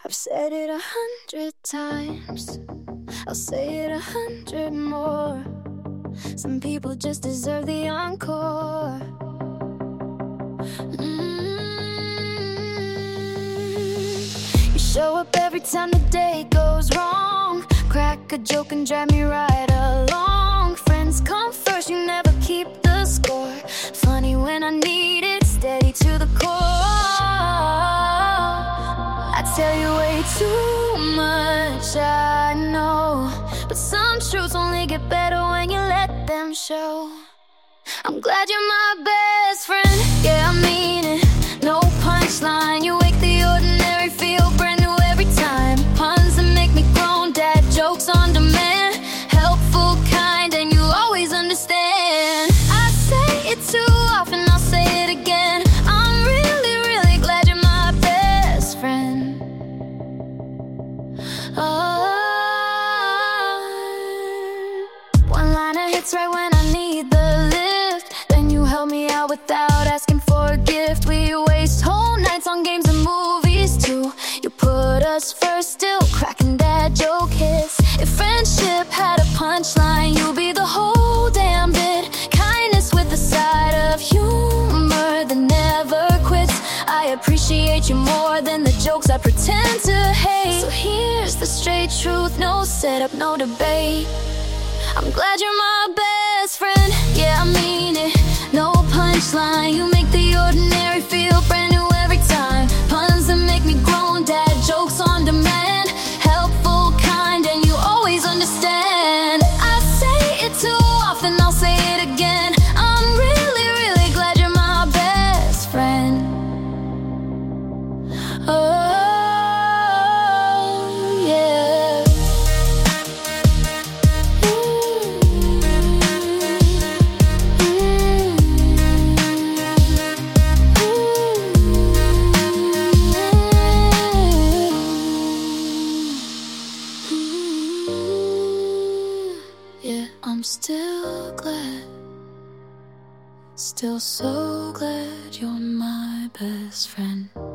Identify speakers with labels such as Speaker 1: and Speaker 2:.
Speaker 1: I've said it 100 times, I'll say it 100 more. Some people just deserve the encore. You show up every time the day goes wrong. Crack a joke and drag me right along. Friends come first, you never keep the score. Funny when I need it, steady to the core. I tell you way too much, I know, but some truths only get better when you let them show. I'm glad you're my best friend, yeah, I mean it. No punchline, you make the ordinary feel brand new every time. Puns that make me grown, dad jokes on demand. Helpful, kind, and you always understand. I say it too often, I'll say it again. I'm really, really glad you're my best friend. One-liner hits right when I need the lift. Then you help me out without asking for a gift. We waste whole nights on games and movies too. You put us first, still cracking dad joke hits. If friendship had a punchline, you'll be the whole damn bit. Kindness with a side of humor that never quits. I appreciate you more than the jokes I pretend to hate. So here's the straight truth, no setup, no debate. I'm glad you're my best friend, yeah, I mean it. No punchline, you make the ordinary feel brand new every time. Puns that make me grown, dad jokes on demand. Helpful, kind, and you always understand. I say it too often, I'll say it again. I'm really, really glad you're my best friend. Oh, yeah. Yeah, I'm still glad, still so glad you're my best friend.